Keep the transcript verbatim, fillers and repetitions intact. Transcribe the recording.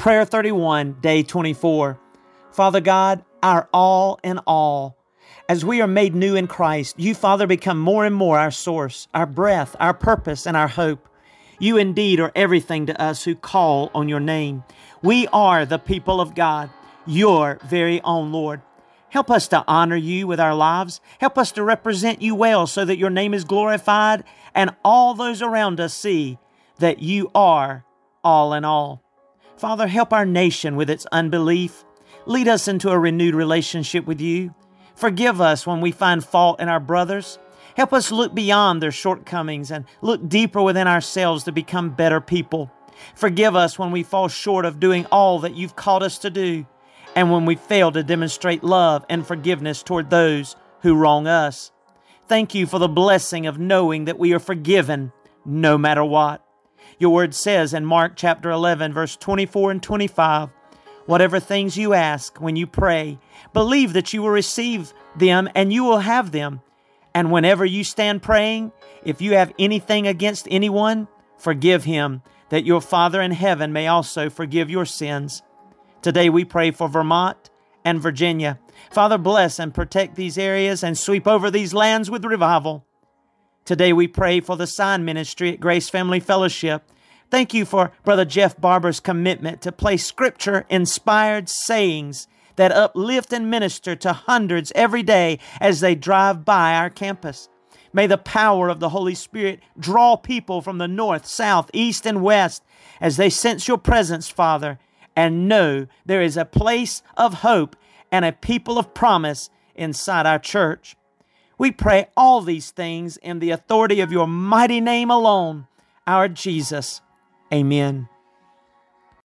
Prayer thirty-one, day twenty-four. Father God, our all in all, as we are made new in Christ, you, Father, become more and more our source, our breath, our purpose, and our hope. You indeed are everything to us who call on your name. We are the people of God, your very own Lord. Help us to honor you with our lives. Help us to represent you well so that your name is glorified and all those around us see that you are all in all. Father, help our nation with its unbelief. Lead us into a renewed relationship with you. Forgive us when we find fault in our brothers. Help us look beyond their shortcomings and look deeper within ourselves to become better people. Forgive us when we fall short of doing all that you've called us to do, and when we fail to demonstrate love and forgiveness toward those who wrong us. Thank you for the blessing of knowing that we are forgiven no matter what. Your word says in Mark chapter eleven, verse twenty-four and twenty-five, whatever things you ask when you pray, believe that you will receive them and you will have them. And whenever you stand praying, if you have anything against anyone, forgive him, that your Father in heaven may also forgive your sins. Today we pray for Vermont and Virginia. Father, bless and protect these areas and sweep over these lands with revival. Today we pray for the sign ministry at Grace Family Fellowship. Thank you for Brother Jeff Barber's commitment to place Scripture-inspired sayings that uplift and minister to hundreds every day as they drive by our campus. May the power of the Holy Spirit draw people from the north, south, east, and west as they sense your presence, Father, and know there is a place of hope and a people of promise inside our church. We pray all these things in the authority of your mighty name alone, our Jesus. Amen.